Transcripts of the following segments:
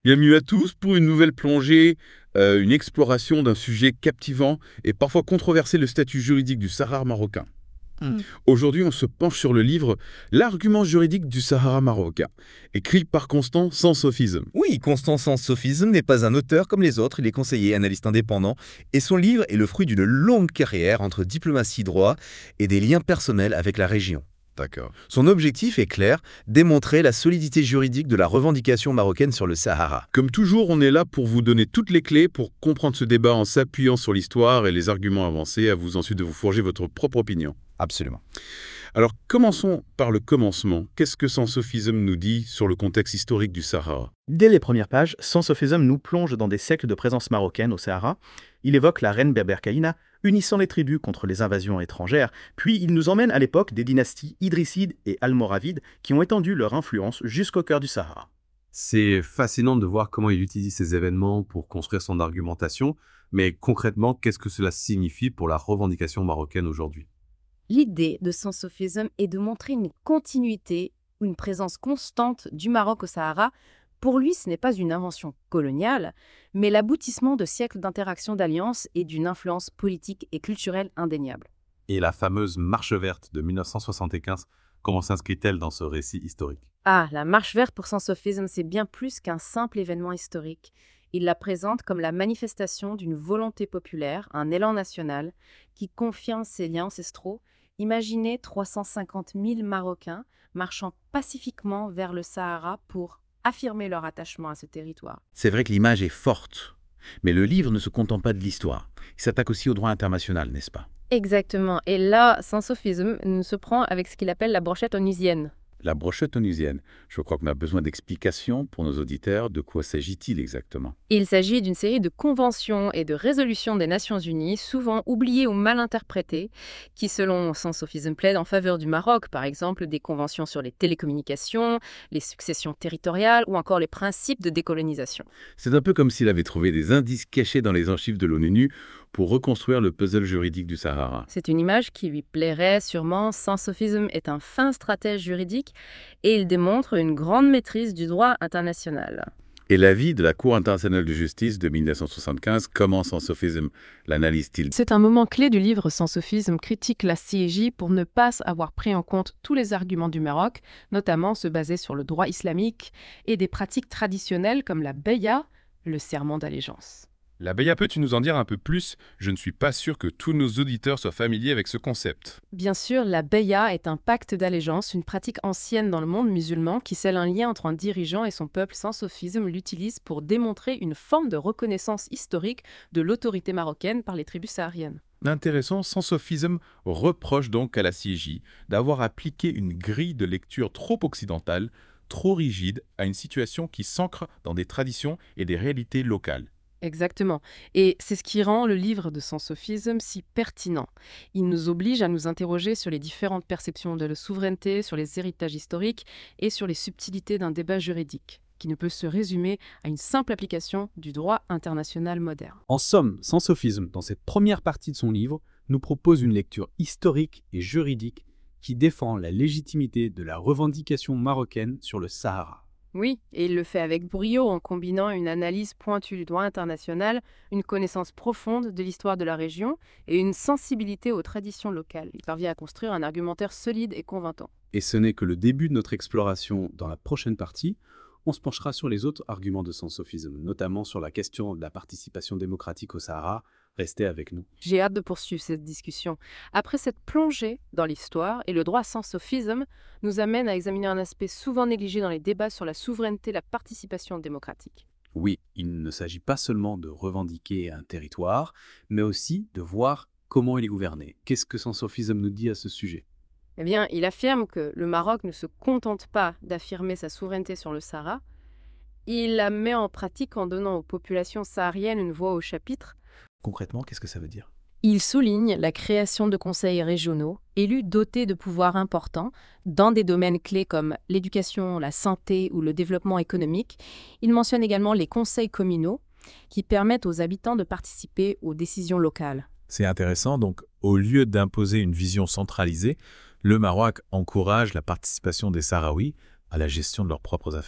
Bienvenue à tous pour une nouvelle plongée, une exploration d'un sujet captivant et parfois controversé, le statut juridique du Sahara marocain. Hmm. Aujourd'hui, on se penche sur le livre L'argument juridique du Sahara marocain, écrit par Constant sans sophisme. Oui, Constance Sophisme n'est pas un auteur comme les autres, il est conseiller analyste indépendant, et son livre est le fruit d'une longue carrière entre diplomatie droit et des liens personnels avec la région. D'accord. Son objectif est clair, démontrer la solidité juridique de la revendication marocaine sur le Sahara. Comme toujours, on est là pour vous donner toutes les clés pour comprendre ce débat en s'appuyant sur l'histoire et les arguments avancés, à vous ensuite de vous forger votre propre opinion. Absolument. Alors, commençons par le commencement. Qu'est-ce que sans sophisme nous dit sur le contexte historique du Sahara? Dès les premières pages, Sans sophisme nous plonge dans des siècles de présence marocaine au Sahara. Il évoque la reine berbère Caïna, unissant les tribus contre les invasions étrangères, puis il nous emmène à l'époque des dynasties idrissides et almoravides qui ont étendu leur influence jusqu'au cœur du Sahara. C'est fascinant de voir comment il utilise ces événements pour construire son argumentation, mais concrètement, qu'est-ce que cela signifie pour la revendication marocaine aujourd'hui? L'idée de Sans sophisme est de montrer une continuité, une présence constante du Maroc au Sahara. Pour lui, ce n'est pas une invention coloniale, mais l'aboutissement de siècles d'interactions d'alliances et d'une influence politique et culturelle indéniable. Et la fameuse Marche verte de 1975, comment s'inscrit-elle dans ce récit historique? Ah, la marche verte pour Sans sophisme, c'est bien plus qu'un simple événement historique. Il la présente comme la manifestation d'une volonté populaire, un élan national, qui confirme ses liens ancestraux. Imaginez 350 000 Marocains marchant pacifiquement vers le Sahara pour affirmer leur attachement à ce territoire. C'est vrai que l'image est forte, mais le livre ne se contente pas de l'histoire. Il s'attaque aussi au droit international, n'est-ce pas? Exactement. Et là, Sans sophisme se prend avec ce qu'il appelle la brochette onusienne. La brochette onusienne. Je crois qu'on a besoin d'explications pour nos auditeurs. De quoi s'agit-il exactement? Il s'agit d'une série de conventions et de résolutions des Nations Unies, souvent oubliées ou mal interprétées, qui, selon Sans sophisme, plaident en faveur du Maroc, par exemple des conventions sur les télécommunications, les successions territoriales ou encore les principes de décolonisation. C'est un peu comme s'il avait trouvé des indices cachés dans les archives de l'ONU pour reconstruire le puzzle juridique du Sahara. C'est une image qui lui plairait sûrement. Sans sophisme est un fin stratège juridique et il démontre une grande maîtrise du droit international. Et l'avis de la Cour internationale de justice de 1975, comment sans sophisme l'analyse-t-il? C'est un moment clé du livre. Sans sophisme critique la CEJ pour ne pas avoir pris en compte tous les arguments du Maroc, notamment ceux basés sur le droit islamique et des pratiques traditionnelles comme la beya, le serment d'allégeance. La beya, peux-tu nous en dire un peu plus? Je ne suis pas sûr que tous nos auditeurs soient familiers avec ce concept. Bien sûr, la beya est un pacte d'allégeance, une pratique ancienne dans le monde musulman qui scelle un lien entre un dirigeant et son peuple. Sans sophisme l'utilise pour démontrer une forme de reconnaissance historique de l'autorité marocaine par les tribus sahariennes. Intéressant, sans sophisme reproche donc à la CIJ d'avoir appliqué une grille de lecture trop occidentale, trop rigide, à une situation qui s'ancre dans des traditions et des réalités locales. Exactement. Et c'est ce qui rend le livre de Sans sophisme si pertinent. Il nous oblige à nous interroger sur les différentes perceptions de la souveraineté, sur les héritages historiques et sur les subtilités d'un débat juridique, qui ne peut se résumer à une simple application du droit international moderne. En somme, Sans sophisme, dans cette première partie de son livre, nous propose une lecture historique et juridique qui défend la légitimité de la revendication marocaine sur le Sahara. Oui, et il le fait avec brio en combinant une analyse pointue du droit international, une connaissance profonde de l'histoire de la région et une sensibilité aux traditions locales. Il parvient à construire un argumentaire solide et convaincant. Et ce n'est que le début de notre exploration. Dans la prochaine partie, on se penchera sur les autres arguments de Sans sophisme, notamment sur la question de la participation démocratique au Sahara. Restez avec nous. J'ai hâte de poursuivre cette discussion. Après cette plongée dans l'histoire et le droit sans sophisme nous amène à examiner un aspect souvent négligé dans les débats sur la souveraineté et la participation démocratique. Oui, il ne s'agit pas seulement de revendiquer un territoire, mais aussi de voir comment il est gouverné. Qu'est-ce que Sans sophisme nous dit à ce sujet? Eh bien, il affirme que le Maroc ne se contente pas d'affirmer sa souveraineté sur le Sahara, il la met en pratique en donnant aux populations sahariennes une voix au chapitre. Concrètement, qu'est-ce que ça veut dire? Il souligne la création de conseils régionaux, élus dotés de pouvoirs importants, dans des domaines clés comme l'éducation, la santé ou le développement économique. Il mentionne également les conseils communaux, qui permettent aux habitants de participer aux décisions locales. C'est intéressant, donc au lieu d'imposer une vision centralisée, le Maroc encourage la participation des Sahraouis à la gestion de leurs propres affaires.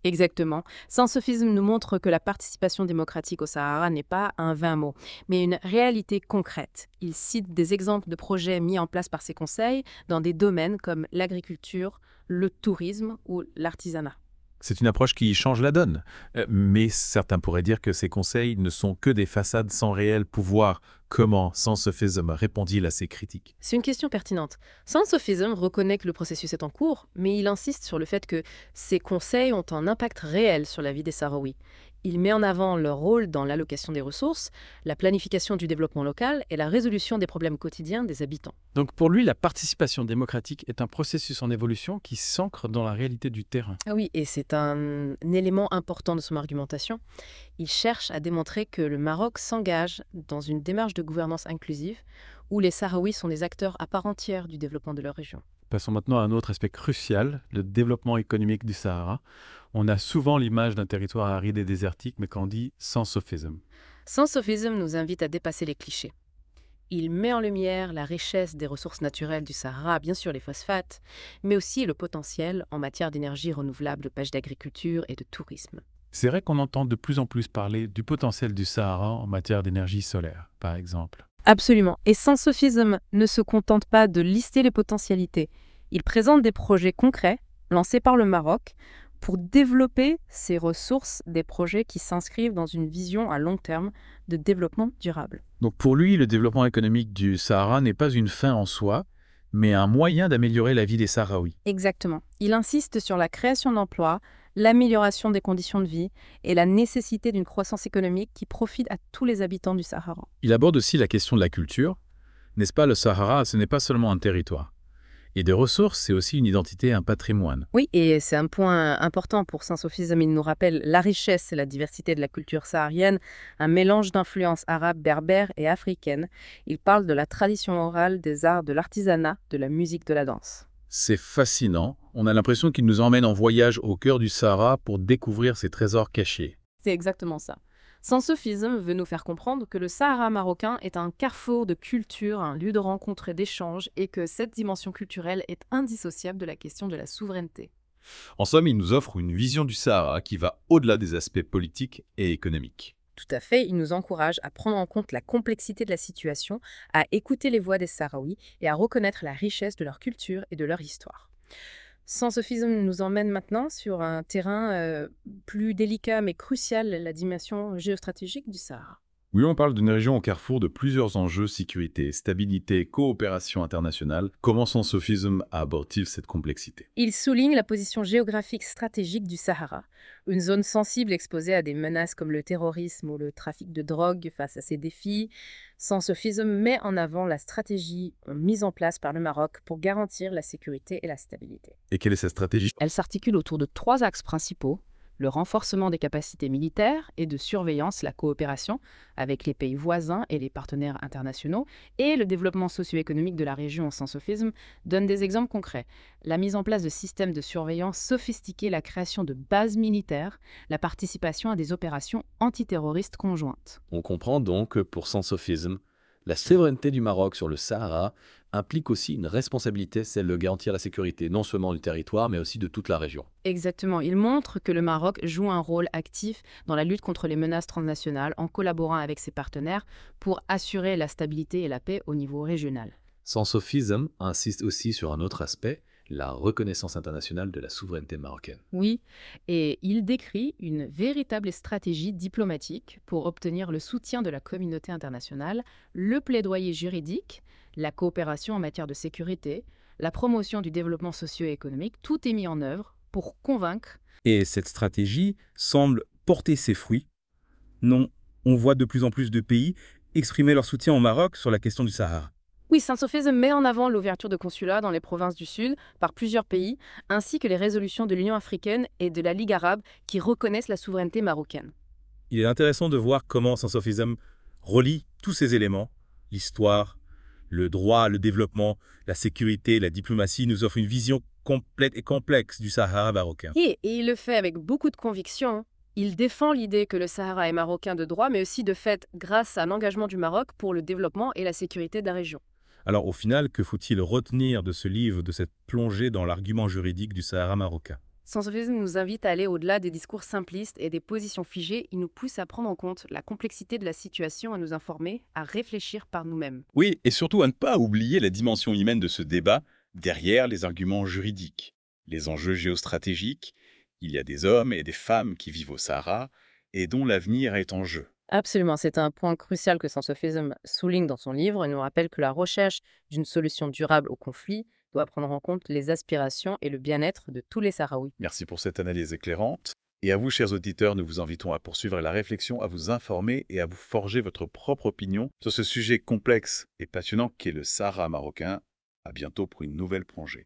Exactement. Sans-sophisme nous montre que la participation démocratique au Sahara n'est pas un vain mot, mais une réalité concrète. Il cite des exemples de projets mis en place par ces conseils dans des domaines comme l'agriculture, le tourisme ou l'artisanat. C'est une approche qui change la donne. Mais certains pourraient dire que ces conseils ne sont que des façades sans réel pouvoir. Comment Sans-sophisme répondit-il à ces critiques? C'est une question pertinente. Sans-sophisme reconnaît que le processus est en cours, mais il insiste sur le fait que ces conseils ont un impact réel sur la vie des Sahraouis. Il met en avant leur rôle dans l'allocation des ressources, la planification du développement local et la résolution des problèmes quotidiens des habitants. Donc pour lui, la participation démocratique est un processus en évolution qui s'ancre dans la réalité du terrain. Ah oui, et c'est un élément important de son argumentation. Il cherche à démontrer que le Maroc s'engage dans une démarche de gouvernance inclusive où les Sahraouis sont des acteurs à part entière du développement de leur région. Passons maintenant à un autre aspect crucial, le développement économique du Sahara. On a souvent l'image d'un territoire aride et désertique, mais qu'en dit sans-sophisme. Sans-sophisme nous invite à dépasser les clichés. Il met en lumière la richesse des ressources naturelles du Sahara, bien sûr les phosphates, mais aussi le potentiel en matière d'énergie renouvelable, de pêche, d'agriculture et de tourisme. C'est vrai qu'on entend de plus en plus parler du potentiel du Sahara en matière d'énergie solaire, par exemple. Absolument. Et sans-sophisme ne se contente pas de lister les potentialités. Il présente des projets concrets lancés par le Maroc pour développer ces ressources, des projets qui s'inscrivent dans une vision à long terme de développement durable. Donc pour lui, le développement économique du Sahara n'est pas une fin en soi, mais un moyen d'améliorer la vie des Sahraouis. Exactement. Il insiste sur la création d'emplois, l'amélioration des conditions de vie et la nécessité d'une croissance économique qui profite à tous les habitants du Sahara. Il aborde aussi la question de la culture. N'est-ce pas, le Sahara, ce n'est pas seulement un territoire. Et des ressources, c'est aussi une identité, un patrimoine. Oui, et c'est un point important pour Sans-sophisme. Il nous rappelle la richesse et la diversité de la culture saharienne, un mélange d'influences arabes, berbères et africaines. Il parle de la tradition orale, des arts, de l'artisanat, de la musique, de la danse. C'est fascinant. On a l'impression qu'il nous emmène en voyage au cœur du Sahara pour découvrir ces trésors cachés. C'est exactement ça. Sans-sophisme veut nous faire comprendre que le Sahara marocain est un carrefour de culture, un lieu de rencontre et d'échange, et que cette dimension culturelle est indissociable de la question de la souveraineté. En somme, il nous offre une vision du Sahara qui va au-delà des aspects politiques et économiques. Tout à fait, il nous encourage à prendre en compte la complexité de la situation, à écouter les voix des Sahraouis et à reconnaître la richesse de leur culture et de leur histoire. Sans-sophisme nous emmène maintenant sur un terrain plus délicat mais crucial, la dimension géostratégique du Sahara. Oui, on parle d'une région au carrefour de plusieurs enjeux: sécurité, stabilité, coopération internationale. Comment Sans-sophisme aborde-t-il cette complexité? Il souligne la position géographique stratégique du Sahara, une zone sensible exposée à des menaces comme le terrorisme ou le trafic de drogue. Face à ces défis, Sans-sophisme met en avant la stratégie mise en place par le Maroc pour garantir la sécurité et la stabilité. Et quelle est cette stratégie? Elle s'articule autour de 3 axes principaux: le renforcement des capacités militaires et de surveillance, la coopération avec les pays voisins et les partenaires internationaux, et le développement socio-économique de la région. Sans-sophisme donne des exemples concrets: la mise en place de systèmes de surveillance sophistiqués, la création de bases militaires, la participation à des opérations antiterroristes conjointes. On comprend donc que pour Sans-sophisme, la souveraineté du Maroc sur le Sahara implique aussi une responsabilité, celle de garantir la sécurité non seulement du territoire, mais aussi de toute la région. Exactement, il montre que le Maroc joue un rôle actif dans la lutte contre les menaces transnationales en collaborant avec ses partenaires pour assurer la stabilité et la paix au niveau régional. Sans-sophisme insiste aussi sur un autre aspect, la reconnaissance internationale de la souveraineté marocaine. Oui, et il décrit une véritable stratégie diplomatique pour obtenir le soutien de la communauté internationale, le plaidoyer juridique, la coopération en matière de sécurité, la promotion du développement socio-économique. Tout est mis en œuvre pour convaincre. Et cette stratégie semble porter ses fruits. Non, on voit de plus en plus de pays exprimer leur soutien au Maroc sur la question du Sahara. Oui, Sans-sophisme met en avant l'ouverture de consulats dans les provinces du Sud par plusieurs pays, ainsi que les résolutions de l'Union africaine et de la Ligue arabe qui reconnaissent la souveraineté marocaine. Il est intéressant de voir comment Sans-sophisme relie tous ces éléments, l'histoire, le droit, le développement, la sécurité, la diplomatie, nous offre une vision complète et complexe du Sahara marocain. Et il le fait avec beaucoup de conviction. Il défend l'idée que le Sahara est marocain de droit, mais aussi de fait grâce à l'engagement du Maroc pour le développement et la sécurité de la région. Alors au final, que faut-il retenir de ce livre, de cette plongée dans l'argument juridique du Sahara marocain? Sans-Sophisme nous invite à aller au-delà des discours simplistes et des positions figées. Il nous pousse à prendre en compte la complexité de la situation, à nous informer, à réfléchir par nous-mêmes. Oui, et surtout à ne pas oublier la dimension humaine de ce débat derrière les arguments juridiques, les enjeux géostratégiques. Il y a des hommes et des femmes qui vivent au Sahara et dont l'avenir est en jeu. Absolument, c'est un point crucial que Sans-Sophisme souligne dans son livre et nous rappelle que la recherche d'une solution durable au conflit doit prendre en compte les aspirations et le bien-être de tous les Sahraouis. Merci pour cette analyse éclairante. Et à vous, chers auditeurs, nous vous invitons à poursuivre la réflexion, à vous informer et à vous forger votre propre opinion sur ce sujet complexe et passionnant qu'est le Sahara marocain. À bientôt pour une nouvelle plongée.